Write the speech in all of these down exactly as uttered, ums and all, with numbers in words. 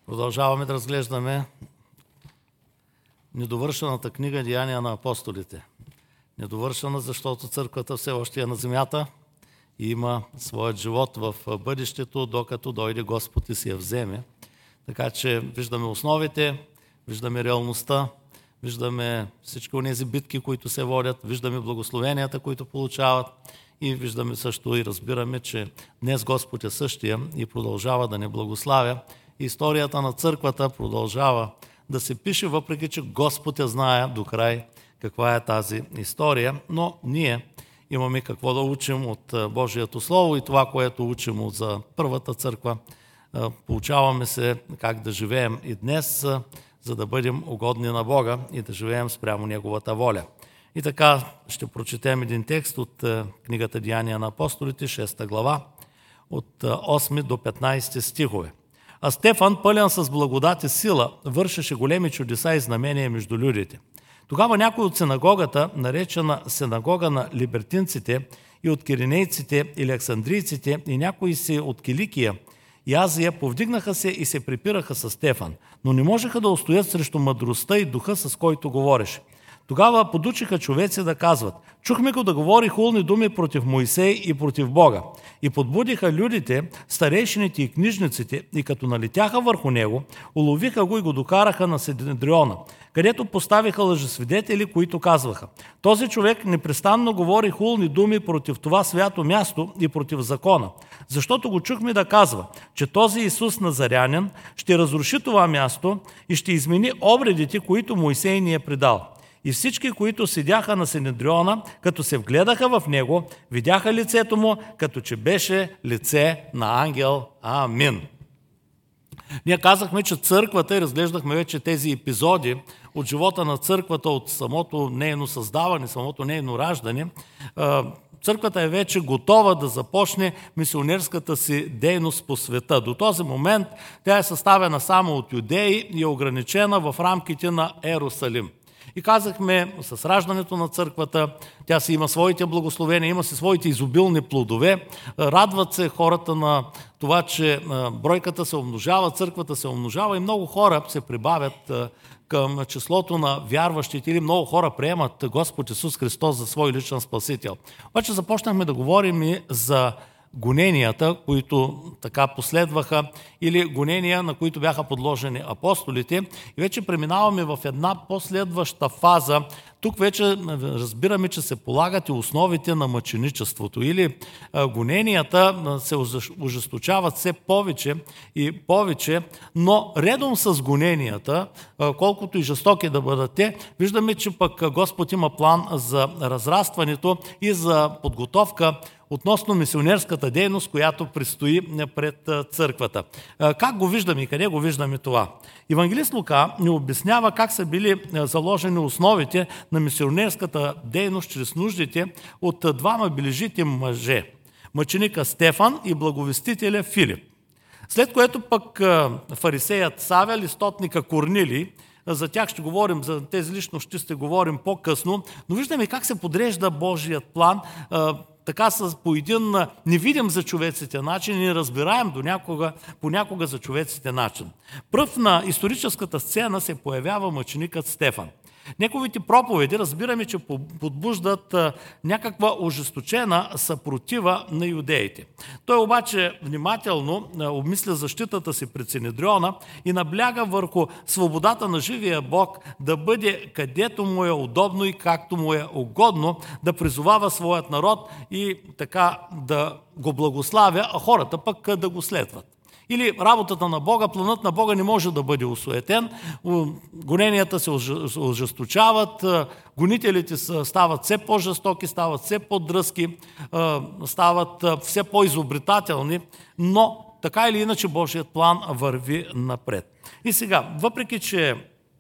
Продължаваме да разглеждаме недовършената книга Деяния на апостолите. Недовършена, защото църквата все още е на земята и има своят живот в бъдещето, докато дойде Господ и си я вземе. Така че виждаме основите, виждаме реалността, виждаме всички онези битки, които се водят, виждаме благословенията, които получават и виждаме също и разбираме, че днес Господ е същия и продължава да не благославя. Историята на църквата продължава да се пише, въпреки че Господ я знае до край каква е тази история, но ние имаме какво да учим от Божието Слово и това, което учим за първата църква. Получаваме се как да живеем и днес, за да бъдем угодни на Бога и да живеем спрямо Неговата воля. И така ще прочетем един текст от книгата Деяния на апостолите, шеста глава, от осми до петнайсети стихове. А Стефан, пълен с благодат и сила, вършеше големи чудеса и знамения между людите. Тогава някой от синагогата, наречена синагога на либертинците, и от киринейците и александрийците, и някои си от Киликия и Азия, повдигнаха се и се припираха с Стефан, но не можеха да устоят срещу мъдростта и духа, с който говореше. Тогава подучиха човеци да казват: чухме го да говори хулни думи против Моисей и против Бога. И подбудиха людите, старейшините и книжниците, и като налетяха върху него, уловиха го и го докараха на Синедриона, където поставиха лъжесвидетели, които казваха: този човек непрестанно говори хулни думи против това свято място и против закона, защото го чухме да казва, че този Исус Назарянин ще разруши това място и ще измени обредите, които Моисей ни е предал. И всички, които седяха на Синедриона, като се вгледаха в него, видяха лицето му, като че беше лице на ангел. Амин. Ние казахме, че църквата, и разглеждахме вече тези епизоди от живота на църквата, от самото нейно създаване, самото нейно раждане. Църквата е вече готова да започне мисионерската си дейност по света. До този момент тя е съставена само от юдеи и е ограничена в рамките на Ерусалим. И казахме, с раждането на църквата, тя си има своите благословения, има си своите изобилни плодове. Радват се хората на това, че бройката се умножава, църквата се умножава и много хора се прибавят към числото на вярващите или много хора приемат Господ Исус Христос за свой личен спасител. Обаче започнахме да говорим и за гоненията, които така последваха, или гонения, на които бяха подложени апостолите. И вече преминаваме в една последваща фаза. Тук вече разбираме, че се полагат и основите на мъченичеството. Или гоненията се ожесточават все повече и повече, но редом с гоненията, колкото и жестоки да бъдат те, виждаме, че пък Господ има план за разрастването и за подготовка относно мисионерската дейност, която предстои пред църквата. Как го виждаме и къде го виждаме това? Евангелист Лука ни обяснява как са били заложени основите на мисионерската дейност чрез нуждите от двама бележити мъже – мъченика Стефан и благовестителя Филип. След което пък фарисеят Савел и стотника Корнилий, за тях ще говорим, за тези личности ще говорим по-късно, но виждаме как се подрежда Божият план, така с, по един невидим за човеците начин и неразбираем до някога, понякога за човеците начин. Пръв на историческата сцена се появява мъченикът Стефан. Неговите проповеди разбираме, че подбуждат някаква ожесточена съпротива на юдеите. Той обаче внимателно обмисля защитата си пред Синедриона и набляга върху свободата на живия Бог да бъде където му е удобно и както му е угодно, да призовава своят народ и така да го благославя, а хората пък да го следват. Или работата на Бога, планът на Бога не може да бъде осуетен, гоненията се ожесточават, гонителите стават все по-жестоки, стават все по-дръзки, стават все по-изобретателни, но така или иначе Божият план върви напред. И сега, въпреки че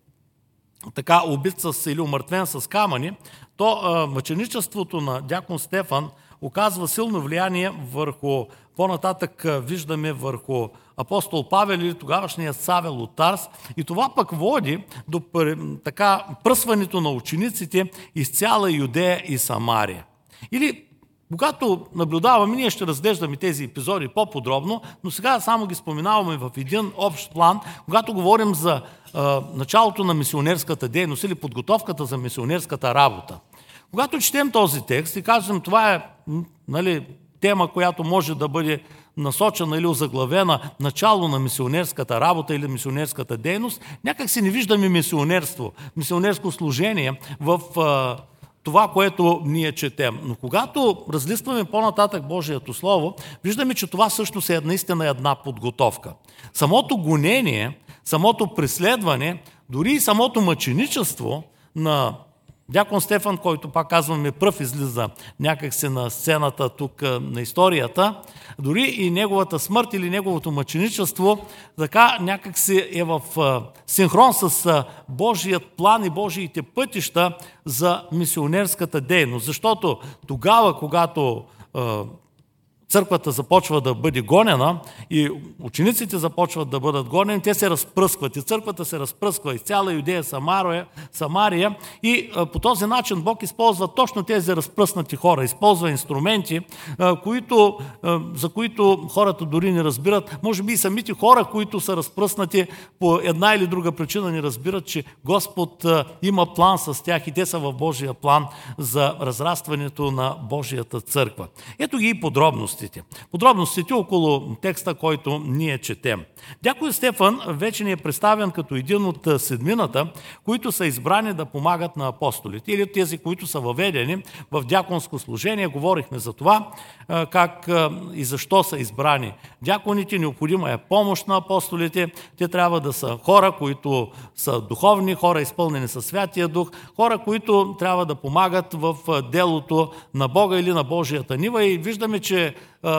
така убит с или умъртвен с камъни, то мъченичеството на дякон Стефан оказва силно влияние върху, по-нататък виждаме върху апостол Павел или тогавашният Савел от Тарс, и това пък води до така пръсването на учениците из цяла Юдея и Самария. Или Когато наблюдаваме, ние ще разглеждаме тези епизоди по-подробно, но сега само ги споменаваме в един общ план, когато говорим за а, началото на мисионерската дейност или подготовката за мисионерската работа. Когато четем този текст и кажем, това е, нали, тема, която може да бъде насочена или озаглавена начало на мисионерската работа или мисионерската дейност, някак си не виждаме мисионерство, мисионерско служение в а, това, което ние четем. Но когато разлистваме по-нататък Божието Слово, виждаме, че това всъщност е наистина една подготовка. Самото гонение, самото преследване, дори и самото мъченичество на дякон Стефан, който, пак казваме, пръв излиза някакси на сцената тук на историята, дори и неговата смърт или неговото мъченичество, така някакси е в синхрон с Божият план и Божиите пътища за мисионерската дейност. Защото тогава, когато църквата започва да бъде гонена и учениците започват да бъдат гонени, те се разпръскват и църквата се разпръсква из цяла Юдея, Самария, Самария и а, по този начин Бог използва точно тези разпръснати хора, използва инструменти, а, които, а, за които хората дори не разбират. Може би и самите хора, които са разпръснати по една или друга причина, не разбират, че Господ а, има план с тях и те са в Божия план за разрастването на Божията църква. Ето ги и подробности. Подробностите около текста, който ние четем. Дякон Стефан вече ни е представен като един от седмината, които са избрани да помагат на апостолите, или тези, които са въведени в дяконско служение. Говорихме за това, как и защо са избрани дяконите. Необходима е помощ на апостолите. Те трябва да са хора, които са духовни, хора изпълнени със Святия Дух, хора, които трябва да помагат в делото на Бога или на Божията нива. И виждаме, че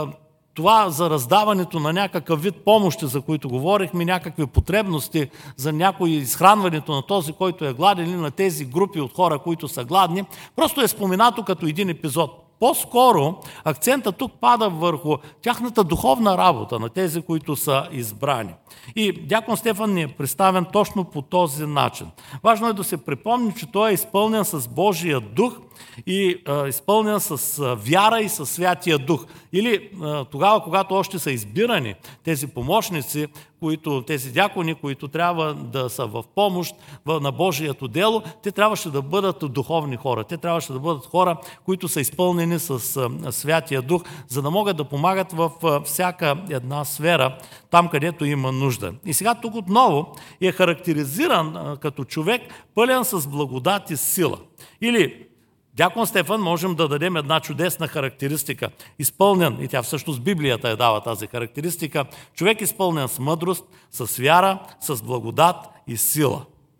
това за раздаването на някакъв вид помощи, за които говорихме, някакви потребности за някои изхранването на този, който е гладен, или на тези групи от хора, които са гладни, просто е споменато като един епизод. По-скоро акцента тук пада върху тяхната духовна работа на тези, които са избрани. И дякон Стефан ни е представен точно по този начин. Важно е да се припомни, че той е изпълнен с Божия дух и а, изпълнен с а, вяра и с Святия Дух. Или а, тогава, когато още са избирани тези помощници, които, тези дякони, които трябва да са в помощ в, на Божието дело, те трябваше да бъдат духовни хора. Те трябваше да бъдат хора, които са изпълнени с а, Святия Дух, за да могат да помагат в а, всяка една сфера, там където има нужда. И сега тук отново е характеризиран а, като човек, пълен с благодат и сила. Или дякон Стефан можем да дадем една чудесна характеристика. Изпълнен, и тя всъщност Библията е дава тази характеристика, човек изпълнен с мъдрост, с вяра, с благодат и сила.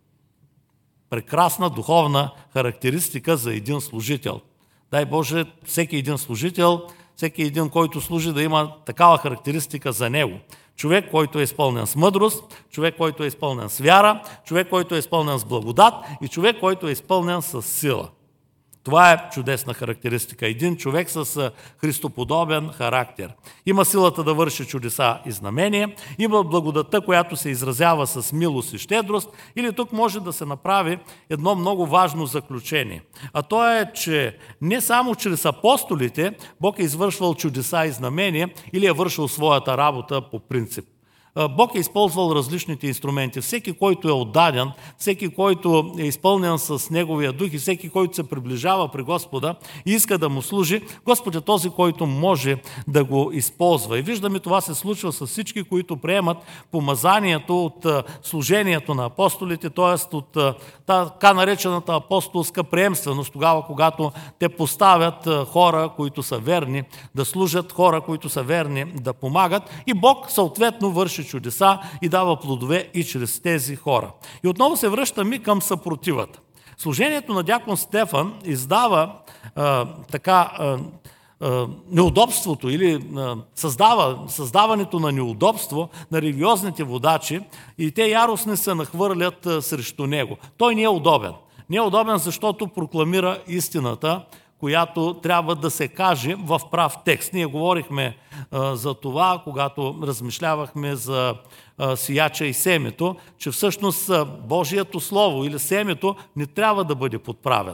Прекрасна духовна характеристика за един служител. Дай Боже, всеки един служител, всеки един, който служи, да има такава характеристика за него. Човек, който е изпълнен с мъдрост, човек, който е изпълнен с вяра, човек, който е изпълнен с благодат и човек, който е изпълнен с сила. Това е чудесна характеристика. Един човек с христоподобен характер. Има силата да върши чудеса и знамения, има благодата, която се изразява с милост и щедрост, или тук може да се направи едно много важно заключение. А то е, че не само чрез апостолите Бог е извършвал чудеса и знамения или е вършил своята работа по принцип. Бог е използвал различните инструменти. Всеки, който е отдаден, всеки, който е изпълнен с Неговия дух и всеки, който се приближава при Господа и иска да му служи, Господ е този, който може да го използва. И виждаме, това се случва с всички, които приемат помазанието от служението на апостолите, т.е. от така наречената апостолска приемственост, тогава, когато те поставят хора, които са верни да служат, хора, които са верни да помагат, и Бог съответно върши чудеса и дава плодове и чрез тези хора. И отново се връщаме към съпротивата. Служението на дякон Стефан издава а, така а, а, неудобството или а, създава, създаването на неудобство на религиозните водачи и те яростно се нахвърлят а, срещу него. Той не е удобен. Не е удобен, защото прокламира истината, която трябва да се каже в прав текст. Ние говорихме а, за това, когато размишлявахме за а, сияча и семето, че всъщност а, Божието Слово или семето не трябва да бъде подправено.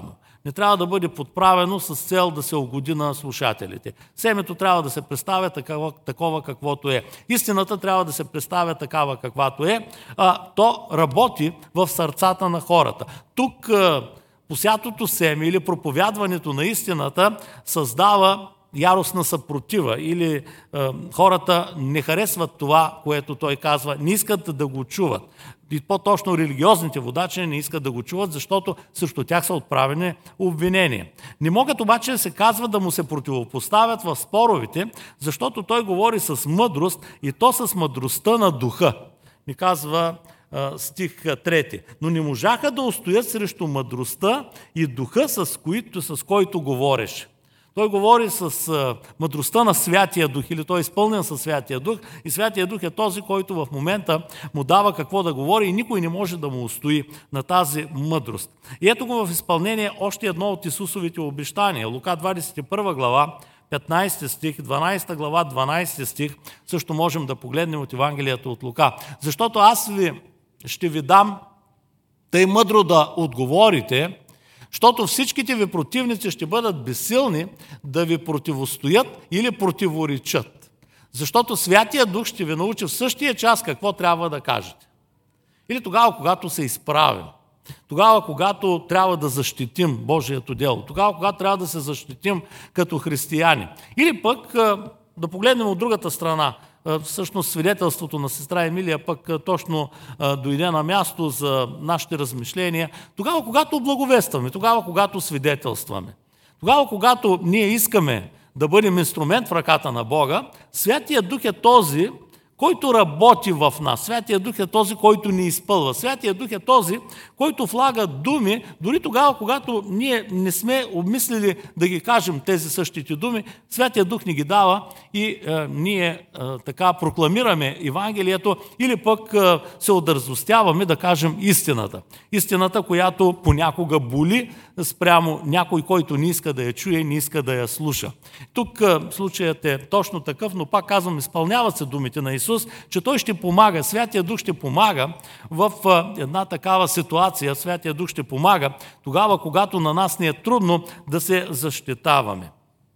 не трябва да бъде подправено с цел да се угоди на слушателите. Семето трябва да се представя такова, такова каквото е. Истината трябва да се представя такава каквато е. А, то работи в сърцата на хората. Тук а, посятото семе или проповядването на истината създава яростна съпротива или е, хората не харесват това, което той казва, не искат да го чуват. И по-точно религиозните водачи не искат да го чуват, защото срещу тях са отправени обвинения. Не могат обаче да се казва да му се противопоставят в споровете, защото той говори с мъдрост и то с мъдростта на духа. Ми казва е, стих трети. Но не можаха да устоят срещу мъдростта и духа, с, които, с който говореше. Той говори с а, мъдростта на Святия Дух, или той е изпълнен със Святия Дух, и Святия Дух е този, който в момента му дава какво да говори и никой не може да му устои на тази мъдрост. И ето го в изпълнение още едно от Исусовите обещания. Лука двадесет и първа глава, петнадесети стих, дванадесета глава, дванадесети стих, също можем да погледнем от Евангелието от Лука. Защото аз ви ще ви дам тъй мъдро да отговорите, защото всичките ви противници ще бъдат безсилни да ви противостоят или противоречат. Защото Святия Дух ще ви научи в същия час какво трябва да кажете. Или тогава, когато се изправим. Тогава, когато трябва да защитим Божието дело. Тогава, когато трябва да се защитим като християни. Или пък да погледнем от другата страна. Всъщност свидетелството на сестра Емилия пък точно дойде на място за нашите размишления. Тогава, когато благовестваме, тогава, когато свидетелстваме, тогава, когато ние искаме да бъдем инструмент в ръката на Бога, Святия Дух е този, който работи в нас. Святия Дух е този, който ни изпълва. Святия Дух е този, който влага думи, дори тогава, когато ние не сме обмислили да ги кажем тези същите думи, Святия Дух ни ги дава и е, ние е, така прокламираме Евангелието или пък е, се одързостяваме да кажем истината. Истината, която понякога боли спрямо някой, който не иска да я чуе, не иска да я слуша. Тук е, случаят е точно такъв, но пак казвам, изпълняват се думите на Исус, че Той ще помага, Святия Дух ще помага в една такава ситуация, Святия Дух ще помага тогава, когато на нас ни е трудно да се защитаваме.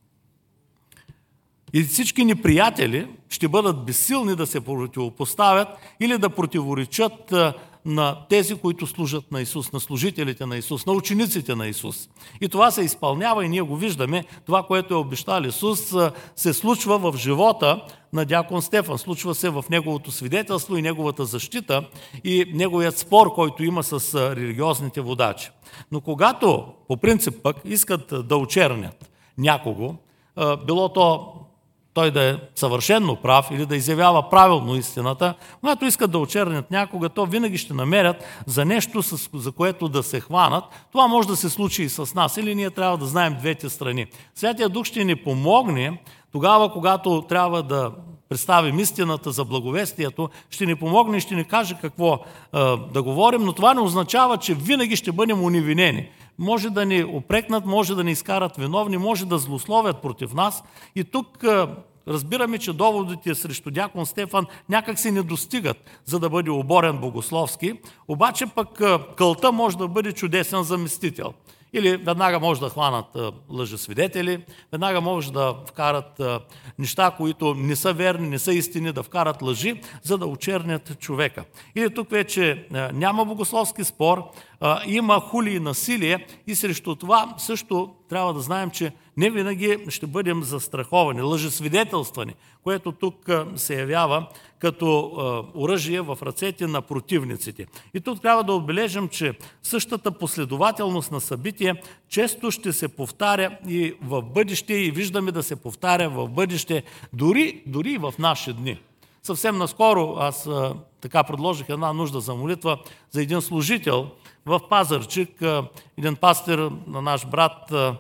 И всички ни приятели ще бъдат безсилни да се противопоставят или да противоречат на тези, които служат на Исус, на служителите на Исус, на учениците на Исус. И това се изпълнява и ние го виждаме. Това, което е обещал Исус, се случва в живота на дякон Стефан. Случва се в неговото свидетелство и неговата защита и неговият спор, който има с религиозните водачи. Но когато, по принцип пък, искат да очернят някого, било то той да е съвършенно прав или да изявява правилно истината, когато искат да очернят някога, то винаги ще намерят за нещо, за което да се хванат. Това може да се случи и с нас, или ние трябва да знаем двете страни. Святия Дух ще ни помогне тогава, когато трябва да представим истината за благовестието, ще ни помогне и ще ни каже какво е, да говорим, но това не означава, че винаги ще бъдем уневинени. Може да ни опрекнат, може да ни изкарат виновни, може да злословят против нас. И тук е, разбираме, че доводите срещу дякон Стефан някак си не достигат, за да бъде оборен богословски, обаче пък е, кълта може да бъде чудесен заместител. Или веднага може да хванат лъжесвидетели, веднага може да вкарат неща, които не са верни, не са истини, да вкарат лъжи, за да очернят човека. Или тук вече няма богословски спор, има хули и насилие и срещу това също трябва да знаем, че не винаги ще бъдем застраховани, лъжесвидетелствани, което тук се явява като оръжие в ръцете на противниците. И тук трябва да отбележим, че същата последователност на събития често ще се повтаря и в бъдеще, и виждаме да се повтаря в бъдеще, дори, дори и в наши дни. Съвсем наскоро аз а, така предложих една нужда за молитва за един служител в Пазарджик, а, един пастир на наш брат, а,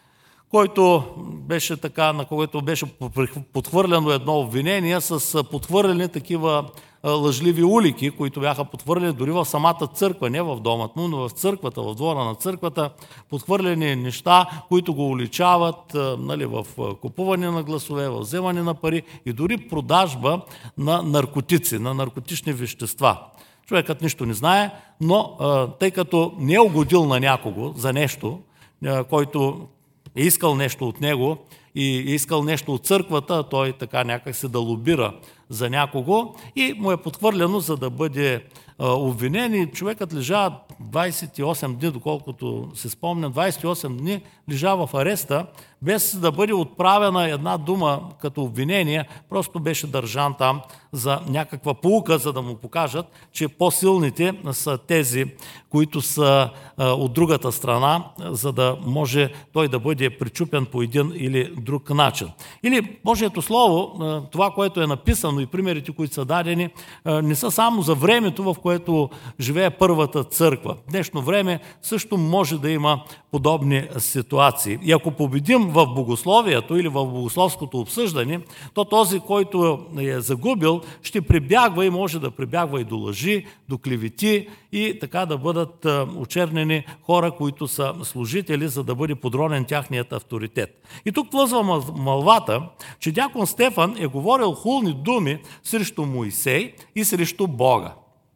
който беше така, на когото беше подхвърлено едно обвинение с подхвърлени такива лъжливи улики, които бяха подхвърлени дори в самата църква, не в домът му, но в църквата, в двора на църквата, подхвърлени неща, които го уличават, нали, в купуване на гласове, в вземане на пари и дори продажба на наркотици, на наркотични вещества. Човекът нищо не знае, но тъй като не е угодил на някого за нещо, който е искал нещо от него и е искал нещо от църквата, той така някак се да лобира за някого и му е подхвърлено, за да бъде обвинен, и човекът лежа двадесет и осем дни, доколкото се спомня, двадесет и осем дни лежа в ареста, без да бъде отправена една дума като обвинение, просто беше държан там за някаква поука, за да му покажат, че по-силните са тези, които са а, от другата страна, за да може той да бъде причупен по един или друг начин. Или Божието Слово, а, това, което е написано и примерите, които са дадени, а, не са само за времето, в което живее първата църква. В днешно време също може да има подобни ситуации. И ако победим в богословието или в богословското обсъждане, то този, който е загубил, ще прибягва и може да прибягва и до лъжи, до клевети и така да бъдат очернени хора, които са служители, за да бъде подронен тяхният авторитет. И тук плъзва мълвата, че дякон Стефан е говорил хулни думи срещу Моисей и срещу Бога.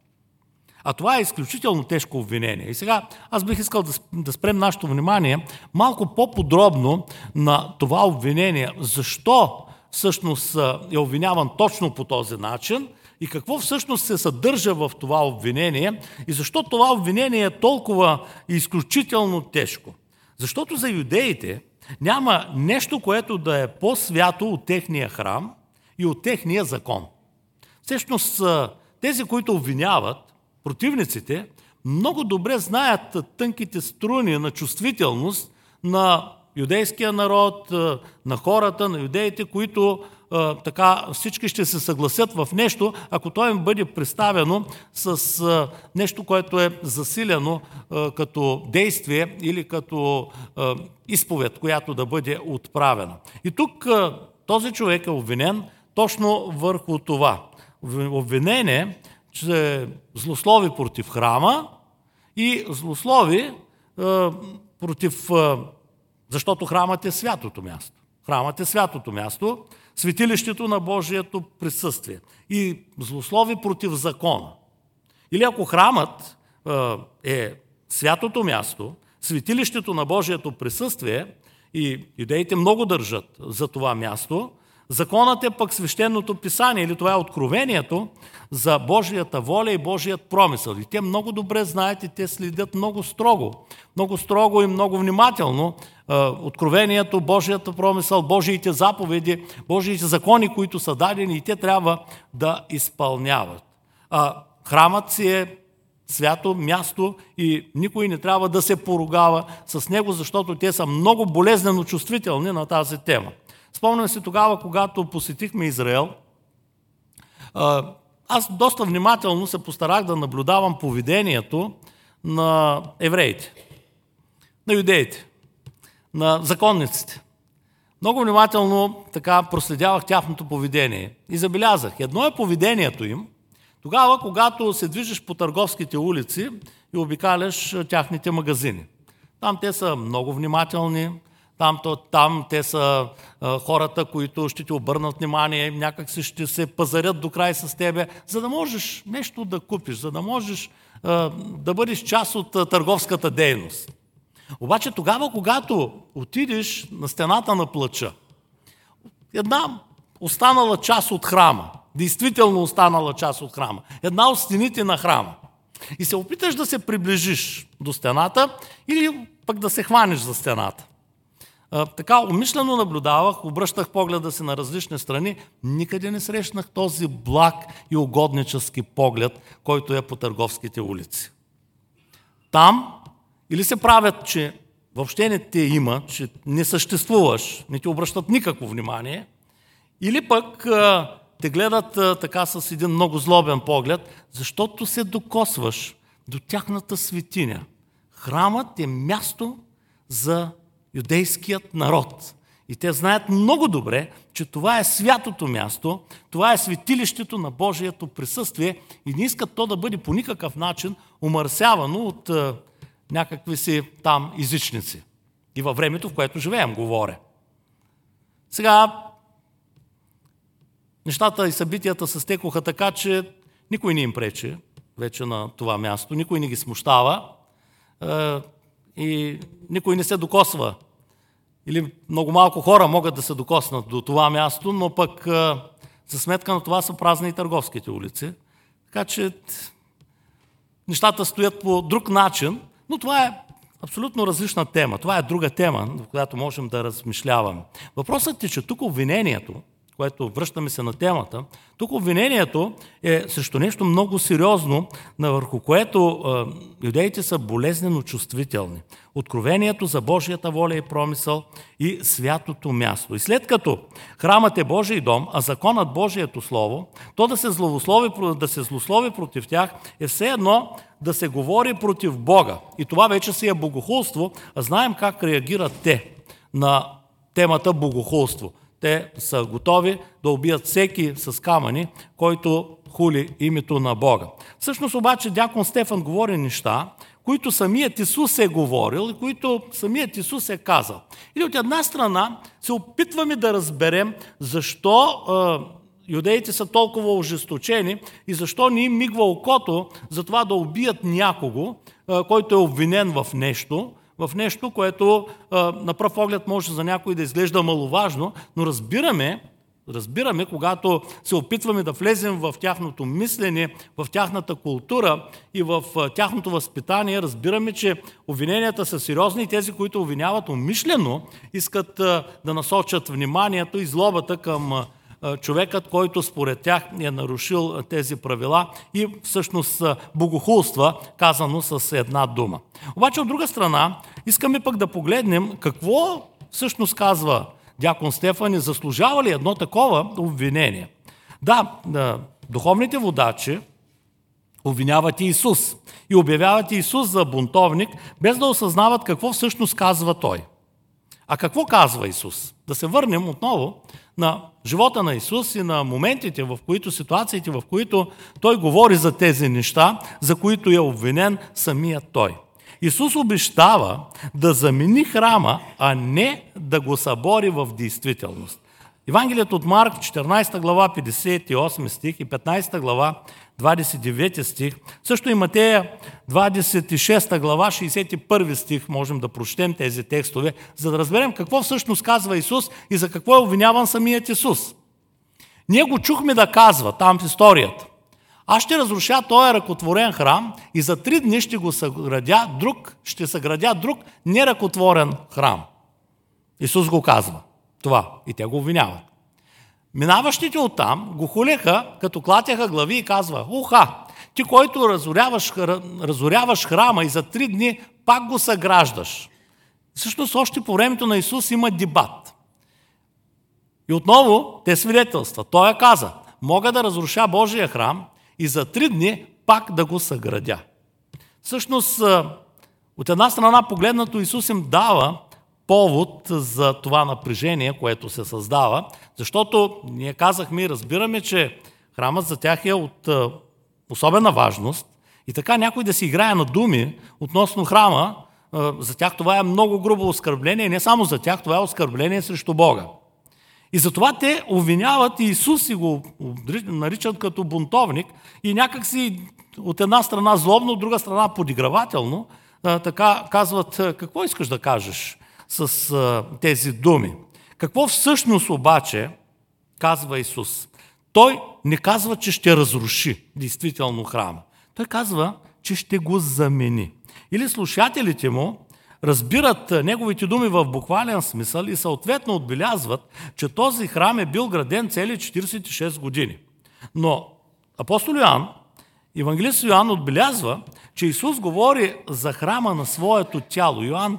А това е изключително тежко обвинение. И сега аз бих искал да, да спрем нашето внимание малко по-подробно на това обвинение. Защо всъщност е обвиняван точно по този начин и какво всъщност се съдържа в това обвинение и защо това обвинение е толкова изключително тежко. Защото за юдеите няма нещо, което да е по-свято от техния храм и от техния закон. Всъщност тези, които обвиняват, противниците, много добре знаят тънките струни на чувствителност на юдейския народ, на хората, на юдеите, които а, така всички ще се съгласят в нещо, ако то им бъде представено с а, нещо, което е засилено а, като действие или като а, изповед, която да бъде отправена. И тук а, този човек е обвинен точно върху това. Обвинение, че злослови против храма и злослови е, против... Е, защото храмът е святото място. Храмът е святото място, светилището на Божието присъствие. И злослови против закона. Или ако храмът е, е святото място, светилището на Божието присъствие, и юдеите много държат за това място, законът е пък свещеното писание, или това е откровението за Божията воля и Божият промисъл. И те много добре знаят и те следят много строго, много строго и много внимателно откровението, Божията промисъл, Божиите заповеди, Божиите закони, които са дадени и те трябва да изпълняват. А храмът си е свято място и никой не трябва да се поругава с него, защото те са много болезнено чувствителни на тази тема. Спомням си тогава, когато посетихме Израел, аз доста внимателно се постарах да наблюдавам поведението на евреите, на юдеите, на законниците. Много внимателно така проследявах тяхното поведение и забелязах. Едно е поведението им, тогава, когато се движиш по търговските улици и обикаляш тяхните магазини. Там те са много внимателни, Там, то, там те са а, хората, които ще ти обърнат внимание, някак си ще се пазарят до край с тебе, за да можеш нещо да купиш, за да можеш а, да бъдеш част от а, търговската дейност. Обаче тогава, когато отидеш на стената на плача, една останала част от храма, действително останала част от храма, една от стените на храма, и се опиташ да се приближиш до стената или пък да се хванеш за стената. Така умишлено наблюдавах, обръщах погледа си на различни страни, никъде не срещнах този благ и угоднически поглед, който е по търговските улици. Там или се правят, че въобще не те има, че не съществуваш, не ти обръщат никакво внимание, или пък те гледат така с един много злобен поглед, защото се докосваш до тяхната светиня. Храмът е място за юдейският народ. И те знаят много добре, че това е святото място, това е светилището на Божието присъствие и не искат то да бъде по никакъв начин умърсявано от е, някакви си там езичници. И във времето, в което живеем, говоря. Сега нещата и събитията се стекоха така, че никой не им пречи вече на това място, никой не ги смущава. Е, и никой не се докосва. Или много малко хора могат да се докоснат до това място, но пък за сметка на това са празни и търговските улици. Така че нещата стоят по друг начин, но това е абсолютно различна тема. Това е друга тема, в която можем да размишляваме. Въпросът е, че тук обвинението, което връщаме се на темата, тук обвинението е срещу нещо много сериозно, върху което е, юдеите са болезнено чувствителни. Откровението за Божията воля и промисъл и святото място. И след като храмът е Божий дом, а законът Божието слово, то да се злослови, да се злослови против тях е все едно да се говори против Бога. И това вече си е богохулство, а знаем как реагират те на темата богохулство. Те са готови да убият всеки с камъни, който хули името на Бога. Всъщност обаче дякон Стефан говори неща, които самият Исус е говорил и които самият Исус е казал. И от една страна се опитваме да разберем защо е, юдеите са толкова ожесточени и защо не им мигва окото за това да убият някого, е, който е обвинен в нещо, в нещо, което а, на пръв поглед може за някой да изглежда маловажно, но разбираме, разбираме, когато се опитваме да влезем в тяхното мислене, в тяхната култура и в а, тяхното възпитание, разбираме, че обвиненията са сериозни и тези, които обвиняват умишлено, искат а, да насочат вниманието и злобата към а, човекът, който според тях е нарушил тези правила и всъщност богохулства, казано с една дума. Обаче от друга страна, искаме пък да погледнем какво всъщност казва дякон Стефан и заслужава ли едно такова обвинение. Да, духовните водачи обвиняват Исус и обявяват Исус за бунтовник, без да осъзнават какво всъщност казва Той. А какво казва Исус? Да се върнем отново на живота на Исус и на моментите, в които, ситуациите, в които Той говори за тези неща, за които е обвинен самият Той. Исус обещава да замени храма, а не да го събори в действителност. Евангелието от Марк, четиринадесета глава, петдесет и осми стих и петнадесета глава, двадесет и девети стих, също и Матея, двадесет и шеста глава, шейсет и първи стих, можем да прочетем тези текстове, за да разберем какво всъщност казва Исус и за какво е обвиняван самият Исус. Ние го чухме да казва там в историята: аз ще разруша този ръкотворен храм и за три дни ще го съградя друг, ще съградя друг неръкотворен храм. Исус го казва това и те го обвиняват. Минаващите оттам го хулеха, като клатяха глави и казва: уха, ти, който разоряваш, разоряваш храма и за три дни пак го съграждаш. Всъщност още по времето на Исус има дебат. И отново те свидетелства. Той я каза: мога да разруша Божия храм и за три дни пак да го съградя. Всъщност, от една страна погледнато, Исус им дава повод за това напрежение, което се създава, защото ние казахме и разбираме, че храмът за тях е от особена важност и така някой да си играе на думи относно храма, за тях това е много грубо оскърбление и не само за тях, това е оскърбление срещу Бога. И затова те обвиняват и Исус и го наричат като бунтовник и някак си от една страна злобно, от друга страна подигравателно, така казват: какво искаш да кажеш с а, тези думи? Какво всъщност обаче казва Исус? Той не казва, че ще разруши действително храма. Той казва, че ще го замени. Или слушателите му разбират неговите думи в буквален смисъл и съответно отбелязват, че този храм е бил граден цели четиридесет и шест години. Но апостол Йоан, евангелист Йоан отбелязва, че Исус говори за храма на своето тяло. Йоан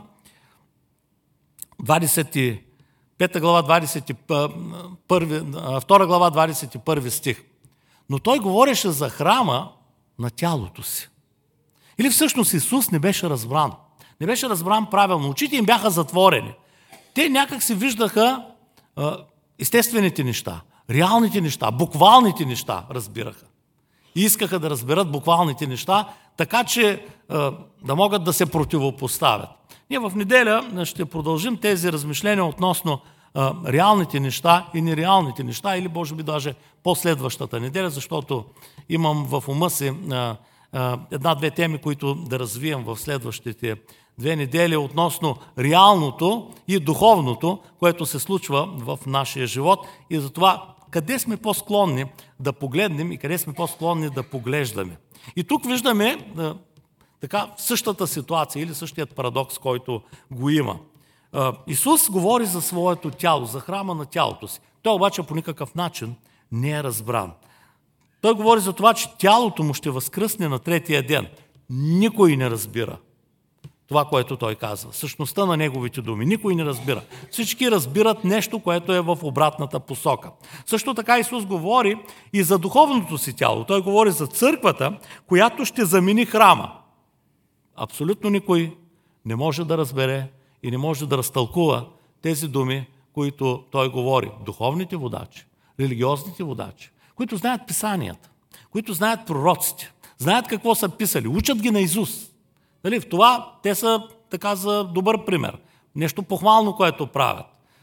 двадесет и пета глава, двадесет и първи, втора глава, двадесет и първи стих. Но той говореше за храма на тялото си. Или всъщност Исус не беше разбран. Не беше разбран правилно. Очите им бяха затворени. Те някак си виждаха а, естествените неща, реалните неща, буквалните неща разбираха. И искаха да разберат буквалните неща, така че а, да могат да се противопоставят. Ние в неделя ще продължим тези размишления относно а, реалните неща и нереалните неща, или може би даже последващата неделя, защото имам в ума си а, а, една-две теми, които да развием в следващите две недели относно реалното и духовното, което се случва в нашия живот и за това къде сме по-склонни да погледнем и къде сме по-склонни да поглеждаме. И тук виждаме а, така същата ситуация или същият парадокс, който го има. А, Исус говори за своето тяло, за храма на тялото си. Той обаче по никакъв начин не е разбран. Той говори за това, че тялото му ще възкръсне на третия ден. Никой не разбира това, което той казва. Същността на неговите думи. Никой не разбира. Всички разбират нещо, което е в обратната посока. Също така Исус говори и за духовното си тяло. Той говори за църквата, която ще замени храма. Абсолютно никой не може да разбере и не може да разтълкува тези думи, които той говори. Духовните водачи, религиозните водачи, които знаят писанията, които знаят пророците, знаят какво са писали, учат ги наизуст. Дали, в това те са така за добър пример. Нещо похвално, което правят.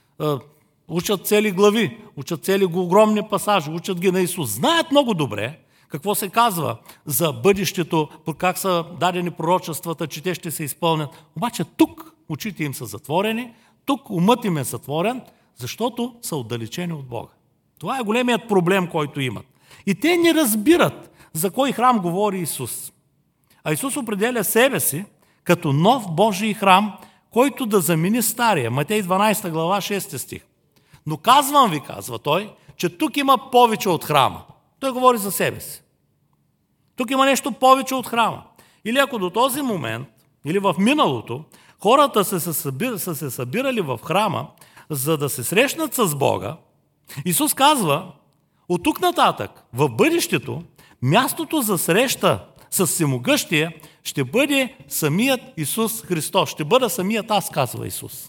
Учат цели глави, учат цели огромни пасажи, учат ги на Исус. Знаят много добре какво се казва за бъдещето, как са дадени пророчествата, че те ще се изпълнят. Обаче тук очите им са затворени, тук умът им е затворен, защото са отдалечени от Бога. Това е големият проблем, който имат. И те не разбират за кой храм говори Исус. А Исус определя себе си като нов Божий храм, който да замени стария. Матей дванадесета глава, шести стих. Но казвам ви, казва той, че тук има повече от храма. Той говори за себе си. Тук има нещо повече от храма. Или ако до този момент, или в миналото, хората са се, събир, са се събирали в храма, за да се срещнат с Бога, Исус казва, от тук нататък, в бъдещето, мястото за среща с всемогъщия ще бъде самият Исус Христос. Ще бъда самият аз, казва Исус.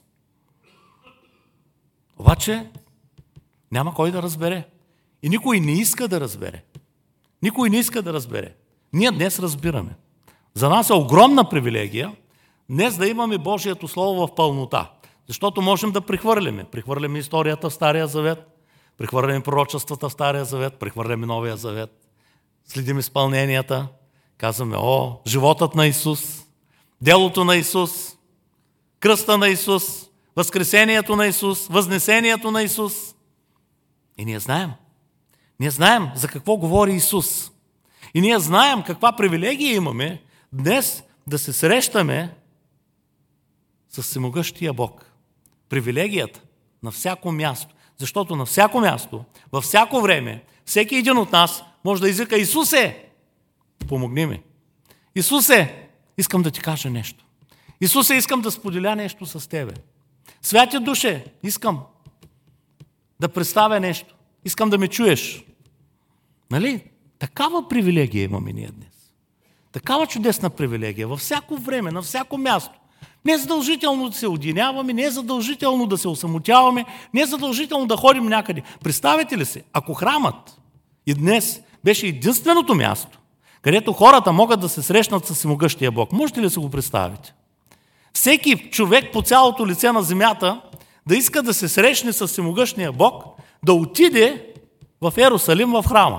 Обаче няма кой да разбере. И никой не иска да разбере. Никой не иска да разбере. Ние днес разбираме. За нас е огромна привилегия днес да имаме Божието Слово в пълнота. Защото можем да прехвърляме. Прехвърляме историята в Стария Завет, прехвърляме пророчествата в Стария Завет, прехвърляме Новия Завет. Следим изпълненията. Казваме, о, животът на Исус, делото на Исус, кръста на Исус, възкресението на Исус, възнесението на Исус. И ние знаем. Ние знаем за какво говори Исус. И ние знаем каква привилегия имаме днес да се срещаме с всемогъщия Бог. Привилегията на всяко място. Защото на всяко място, във всяко време, всеки един от нас може да извика, Исусе, помогни ми. Исусе, искам да ти кажа нещо. Исусе, искам да споделя нещо с тебе. Святи Душе, искам да представя нещо. Искам да ме чуеш. Нали? Такава привилегия имаме ние днес. Такава чудесна привилегия. Във всяко време, на всяко място. Не е задължително да се одиняваме, не е задължително да се осамотяваме, не е задължително да ходим някъде. Представете ли се, ако храмът и днес беше единственото място, където хората могат да се срещнат с всемогъщия Бог. Можете ли да се го представите? Всеки човек по цялото лице на земята да иска да се срещне с всемогъщия Бог, да отиде в Йерусалим в храма.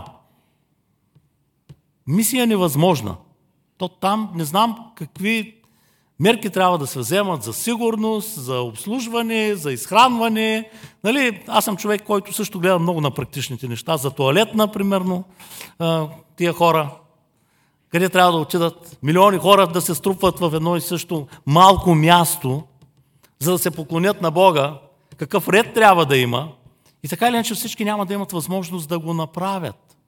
Мисия невъзможна. То там не знам какви мерки трябва да се вземат за сигурност, за обслужване, за изхранване. Нали, аз съм човек, който също гледа много на практичните неща. За туалет, например, тия хора, къде трябва да отидат милиони хора да се струпват в едно и също малко място, за да се поклонят на Бога, какъв ред трябва да има. И така или иначе всички няма да имат възможност да го направят.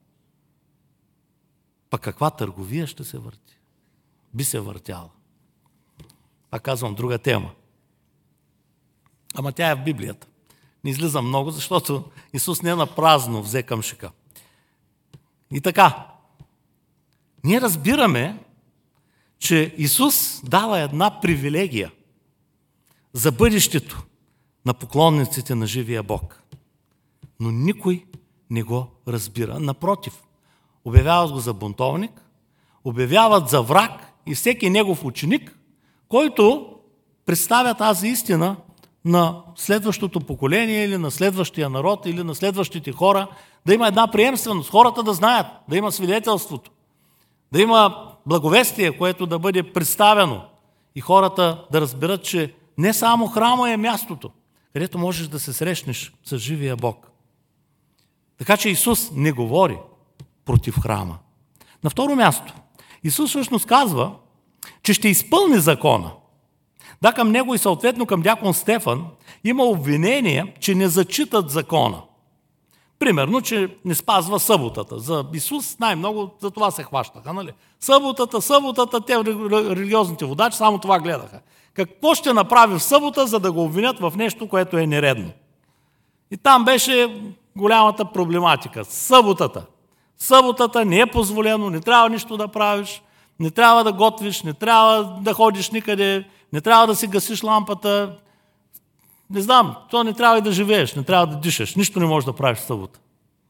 Пък каква търговия ще се върти? Би се въртяла. Пак казвам, друга тема. Ама тя е в Библията. Не излиза много, защото Исус не на празно взе къмшика. И така, ние разбираме, че Исус дава една привилегия за бъдещето на поклонниците на живия Бог. Но никой не го разбира. Напротив, обявяват го за бунтовник, обявяват за враг и всеки негов ученик, който представя тази истина на следващото поколение или на следващия народ или на следващите хора, да има една приемственост, хората да знаят, да има свидетелството, да има благовестие, което да бъде представено и хората да разберат, че не само храма е мястото, където можеш да се срещнеш с живия Бог. Така че Исус не говори против храма. На второ място, Исус всъщност казва, че ще изпълни закона. Да, към него и съответно към дякон Стефан има обвинение, че не зачитат закона. Примерно, че не спазва съботата. За Исус най-много за това се хващаха. Нали? Съботата, съботата, те религиозните водачи само това гледаха. Какво ще направи в събота, за да го обвинят в нещо, което е нередно? И там беше голямата проблематика. Съботата. Съботата не е позволено, не трябва нищо да правиш, не трябва да готвиш, не трябва да ходиш никъде, не трябва да си гасиш лампата. Не знам, то не трябва и да живееш, не трябва да дишаш, нищо не можеш да правиш в събота.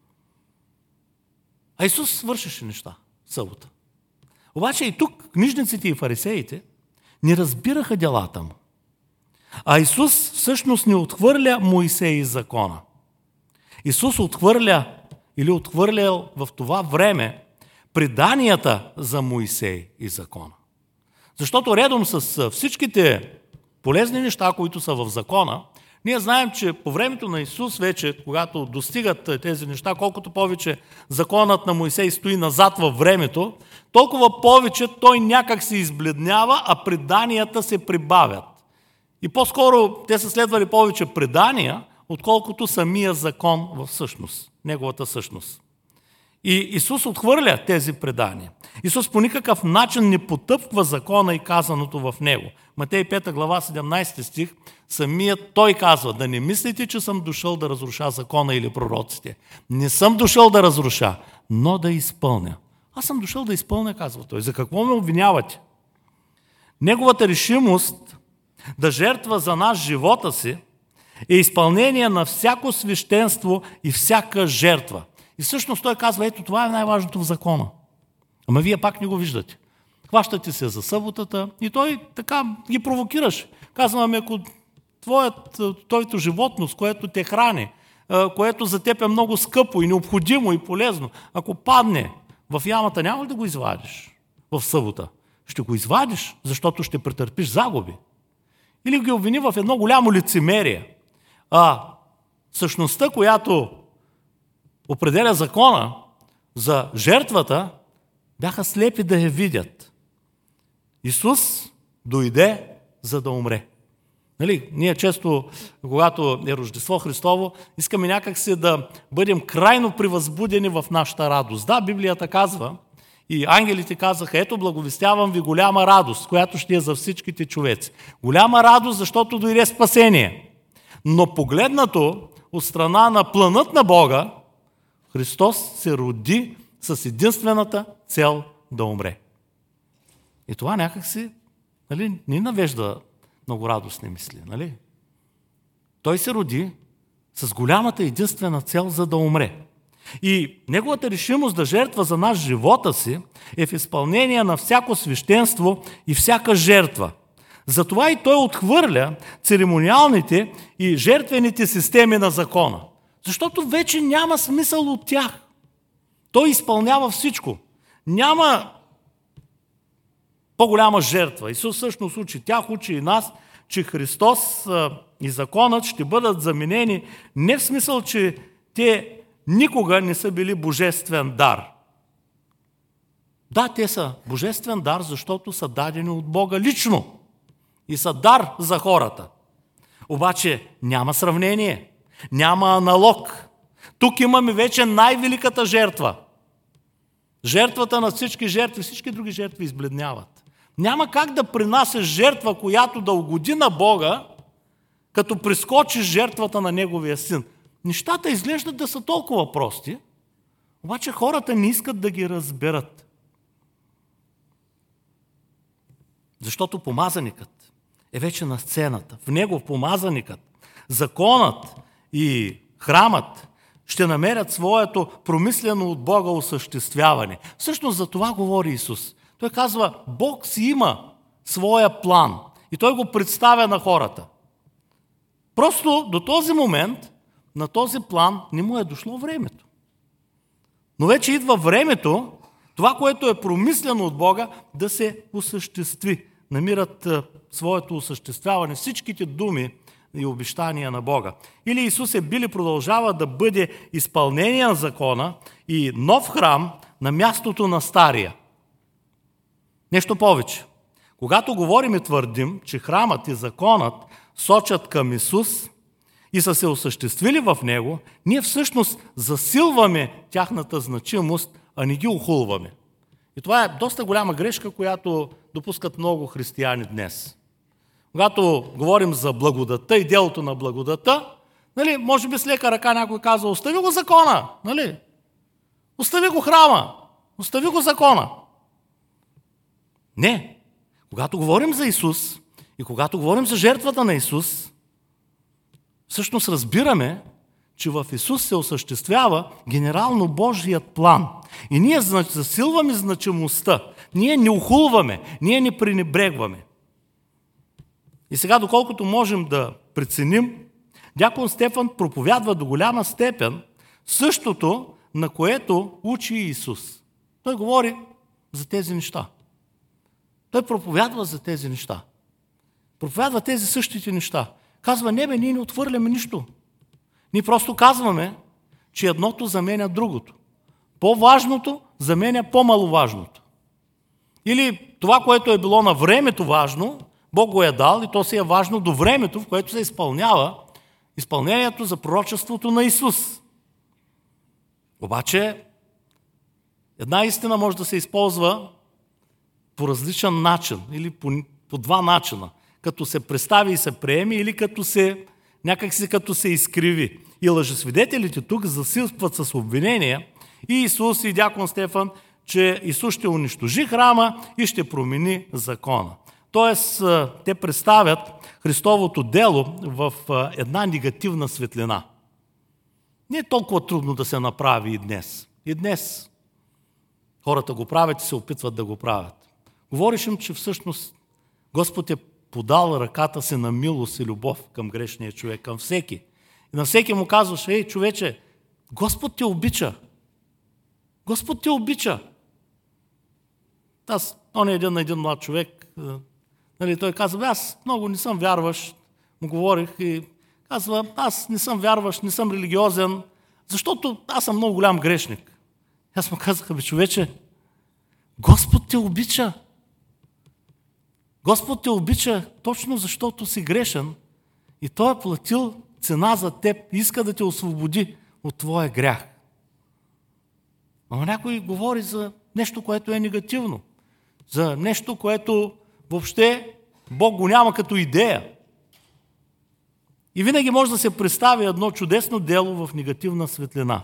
А Исус вършеше неща в събота. Обаче и тук книжниците и фарисеите не разбираха делата му. А Исус всъщност не отхвърля Моисей и закона. Исус отхвърля или отхвърлял в това време преданията за Моисей и закона. Защото редом с всичките полезни неща, които са в закона, ние знаем, че по времето на Исус вече, когато достигат тези неща, колкото повече законът на Моисей стои назад във времето, толкова повече той някак се избледнява, а преданията се прибавят. И по-скоро те са следвали повече предания, отколкото самия закон в същност, неговата същност. И Исус отхвърля тези предания. Исус по никакъв начин не потъпква закона и казаното в него. Матей пета глава, седемнайсети стих, самият той казва: да не мислите, че съм дошъл да разруша закона или пророците. Не съм дошъл да разруша, но да изпълня. Аз съм дошъл да изпълня, казва той. За какво ме обвинявате? Неговата решимост да жертва за нас живота си е изпълнение на всяко свещенство и всяка жертва. И всъщност той казва: ето това е най-важното в закона. Ама вие пак не го виждате. Хващате се за съботата и той така ги провокираш. Казваме, ако твоят, твоето животно, с което те храни, което за теб е много скъпо и необходимо и полезно, ако падне в ямата, няма ли да го извадиш в събота? Ще го извадиш, защото ще претърпиш загуби. Или ги обвини в едно голямо лицемерие. А същността, която определя закона за жертвата, бяха слепи да я видят. Исус дойде, за да умре. Нали? Ние често, когато е Рождество Христово, искаме някак си да бъдем крайно превъзбудени в нашата радост. Да, Библията казва, и ангелите казаха: ето, благовестявам ви голяма радост, която ще е за всичките човеци. Голяма радост, защото дойде спасение. Но погледнато от страна на планът на Бога, Христос се роди с единствената цел да умре. И това някак си, нали, не навежда много радостни мисли. Нали? Той се роди с голямата единствена цел, за да умре. И неговата решимост да жертва за нас живота си е в изпълнение на всяко свещенство и всяка жертва. Затова и той отхвърля церемониалните и жертвените системи на закона. Защото вече няма смисъл от тях. Той изпълнява всичко. Няма по-голяма жертва. Исус всъщност учи тях, учи и нас, че Христос и законът ще бъдат заменени не в смисъл, че те никога не са били божествен дар. Да, те са божествен дар, защото са дадени от Бога лично и са дар за хората. Обаче няма сравнение, няма аналог. Тук имаме вече най-великата жертва. Жертвата на всички жертви, всички други жертви избледняват. Няма как да принасяш жертва, която да угоди на Бога, като прескочиш жертвата на Неговия Син. Нещата изглеждат да са толкова прости, обаче хората не искат да ги разберат. Защото помазаникът е вече на сцената. В него помазаникът, законът и храмът ще намерят своето промислено от Бога осъществяване. Всъщност за това говори Исус. Той казва, Бог си има своя план и Той го представя на хората. Просто до този момент на този план не му е дошло времето. Но вече идва времето, това, което е промислено от Бога, да се осъществи, намират своето осъществяване, всичките думи и обещания на Бога. Или Исус е бил и продължава да бъде изпълнение на закона и нов храм на мястото на стария. Нещо повече. Когато говорим и твърдим, че храмът и законът сочат към Исус и са се осъществили в Него, ние всъщност засилваме тяхната значимост, а не ги охулваме. И това е доста голяма грешка, която допускат много християни днес. Когато говорим за благодата и делото на благодата, нали, може би с лека ръка някой казва: остави го закона, нали? Остави го храма, остави го закона. Не. Когато говорим за Исус и когато говорим за жертвата на Исус, всъщност разбираме, че в Исус се осъществява генерално Божият план. И ние засилваме значимостта. Ние не охулваме, ние не пренебрегваме. И сега, доколкото можем да преценим, дякон Стефан проповядва до голяма степен същото, на което учи Исус. Той говори за тези неща. Той проповядва за тези неща. Проповядва тези същите неща. Казва: не бе, ние не отвърляме нищо. Ние просто казваме, че едното заменя другото. По-важното заменя по-маловажното. Или това, което е било на времето важно, Бог го е дал и то си е важно до времето, в което се изпълнява изпълнението за пророчеството на Исус. Обаче, една истина може да се използва по различен начин или по, по два начина. Като се представи и се приеме, или като се, някакси като се изкриви. И лъжесвидетелите тук засилстват с обвинения и Исус, и дякон Стефан, че Исус ще унищожи храма и ще промени закона. Тоест, те представят Христовото дело в една негативна светлина. Не е толкова трудно да се направи и днес. И днес хората го правят и се опитват да го правят. Говориш им, че всъщност Господ е подал ръката си на милост и любов към грешния човек, към всеки. И на всеки му казваш: ей, човече, Господ те обича. Господ те обича. Аз, он е един на един млад човек, нали, той казва: аз много не съм вярващ, му говорих и казва: аз не съм вярващ, не съм религиозен, защото аз съм много голям грешник. Аз му казах: бе, човече, Господ те обича. Господ те обича точно защото си грешен и Той е платил цена за теб и иска да те освободи от твоя грях. Но някой говори за нещо, което е негативно, за нещо, което въобще Бог го няма като идея. И винаги може да се представи едно чудесно дело в негативна светлина.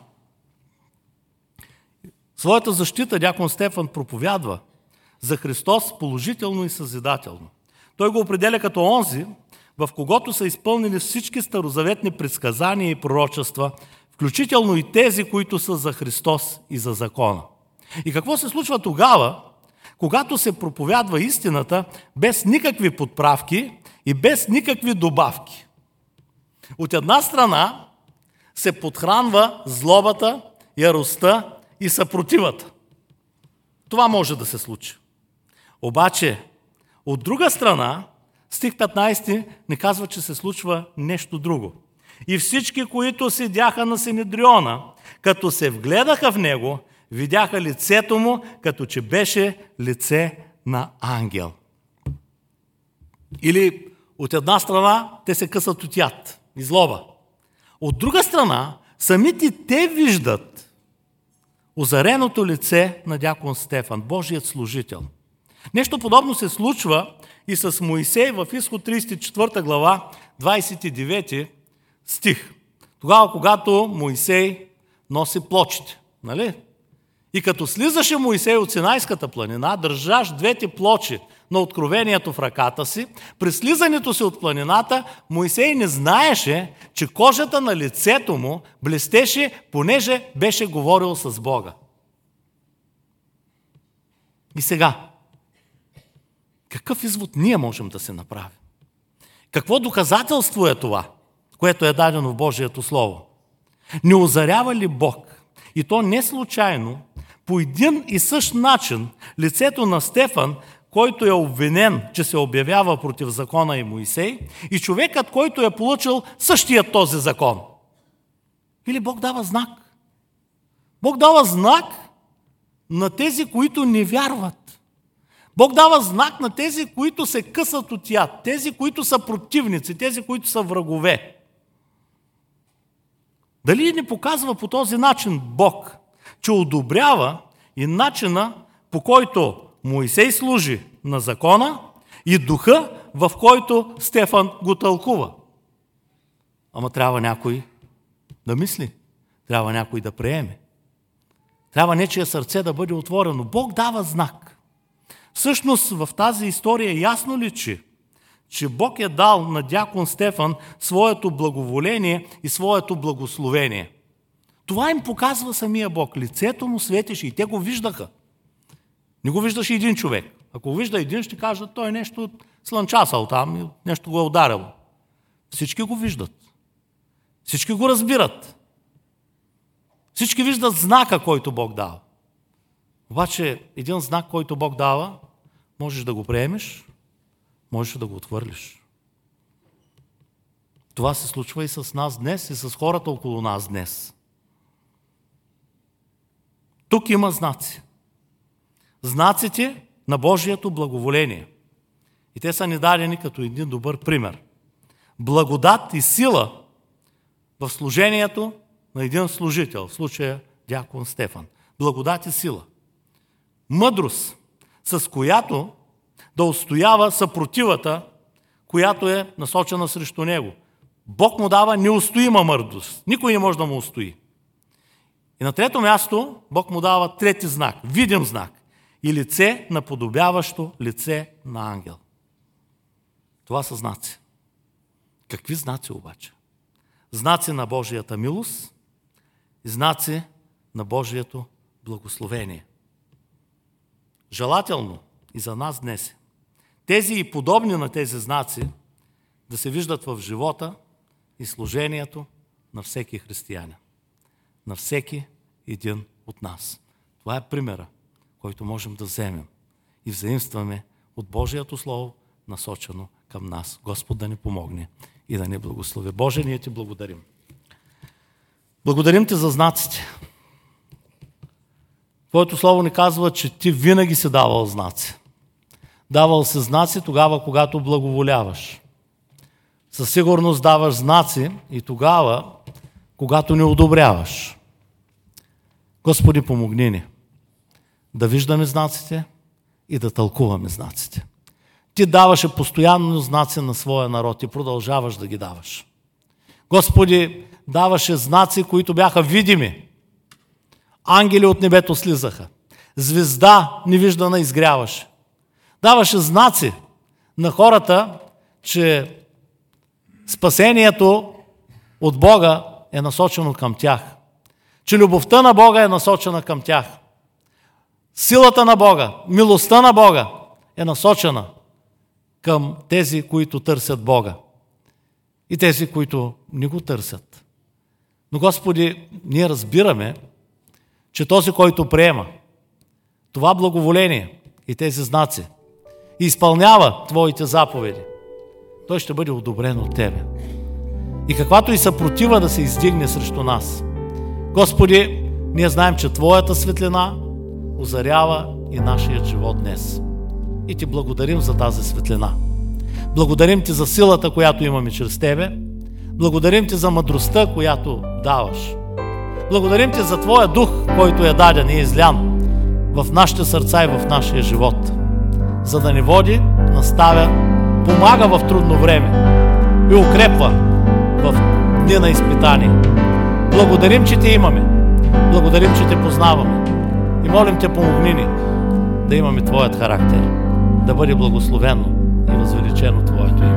Своята защита дякон Стефан проповядва за Христос положително и съзидателно. Той го определя като онзи, в когото са изпълнени всички старозаветни предсказания и пророчества, включително и тези, които са за Христос и за закона. И какво се случва тогава, когато се проповядва истината без никакви подправки и без никакви добавки? От една страна се подхранва злобата, яростта и съпротивата. Това може да се случи. Обаче, от друга страна, стих петнайсети ни казва, че се случва нещо друго. И всички, които седяха на Синедриона, като се вгледаха в него, видяха лицето му, като че беше лице на ангел. Или от една страна те се късат от яд и злоба. От друга страна, самите те виждат озареното лице на дякон Стефан, Божият служител. Нещо подобно се случва и с Моисей в Изход трийсет и четвърта глава, двайсет и девети стих. Тогава, когато Моисей носи плочите, нали? И като слизаше Моисей от Синайската планина, държаш двете плочи на откровението в ръката си, при слизането си от планината, Моисей не знаеше, че кожата на лицето му блестеше, понеже беше говорил с Бога. И сега, какъв извод ние можем да се направим? Какво доказателство е това, което е дадено в Божието Слово? Не озарява ли Бог? И то не случайно, по един и същ начин, лицето на Стефан, който е обвинен, че се обявява против закона и Моисей, и човекът, който е получил същия този закон. Или Бог дава знак? Бог дава знак на тези, които не вярват. Бог дава знак на тези, които се късат от яд, тези, които са противници, тези, които са врагове. Дали ни показва по този начин Бог, че одобрява и начина, по който Моисей служи на закона и духа, в който Стефан го тълкува? Ама трябва някой да мисли, трябва някой да приеме. Трябва нечие сърце да бъде отворено. Бог дава знак. Всъщност в тази история ясно личи, че Бог е дал на дякон Стефан своето благоволение и своето благословение. Това им показва самия Бог. Лицето му светеше и те го виждаха. Не го виждаше един човек. Ако го вижда един, ще кажат, той нещо слънчасал там и нещо го е ударило. Всички го виждат. Всички го разбират. Всички виждат знака, който Бог дава. Обаче един знак, който Бог дава, можеш да го приемеш, можеш да го отхвърлиш. Това се случва и с нас днес, и с хората около нас днес. Тук има знаци. Знаците на Божието благоволение. И те са ни дадени като един добър пример. Благодат и сила в служението на един служител, в случая дякон Стефан. Благодат и сила. Мъдрост, с която да устоява съпротивата, която е насочена срещу него. Бог му дава неустоима мъдрост. Никой не може да му устои. И на трето място Бог му дава трети знак, видим знак. И лице, наподобяващо лице на ангел. Това са знаци. Какви знаци обаче? Знаци на Божията милост и знаци на Божието благословение. Желателно и за нас днес тези и подобни на тези знаци да се виждат в живота и служението на всеки християнин. На всеки един от нас. Това е примера, който можем да вземем и взаимстваме от Божието Слово, насочено към нас. Господ да ни помогне и да ни благослови. Боже, ние ти благодарим. Благодарим ти за знаците. Твоето Слово ни казва, че ти винаги си давал знаци. Давал си знаци тогава, когато благоволяваш. Със сигурност даваш знаци и тогава, когато не одобряваш. Господи, помогни ни да виждаме знаците и да тълкуваме знаците. Ти даваше постоянно знаци на своя народ и продължаваш да ги даваш. Господи, даваше знаци, които бяха видими. Ангели от небето слизаха. Звезда невиждана изгряваше. Даваше знаци на хората, че спасението от Бога е насочено към тях. Че любовта на Бога е насочена към тях. Силата на Бога, милостта на Бога е насочена към тези, които търсят Бога. И тези, които не го търсят. Но, Господи, ние разбираме, че този, който приема това благоволение и тези знаци и изпълнява Твоите заповеди, той ще бъде одобрен от Тебе. И каквато и съпротива да се издигне срещу нас, Господи, ние знаем, че Твоята светлина озарява и нашия живот днес. И Ти благодарим за тази светлина. Благодарим Ти за силата, която имаме чрез Тебе. Благодарим Ти за мъдростта, която даваш. Благодарим Ти за Твоя дух, който е даден и излян в нашите сърца и в нашия живот, за да ни води, наставя, помага в трудно време и укрепва в дни на изпитание. Благодарим, че Те имаме. Благодарим, че Те познаваме. И молим Те, помогни ни да имаме Твоят характер, да бъде благословено и възвеличено Твоето име.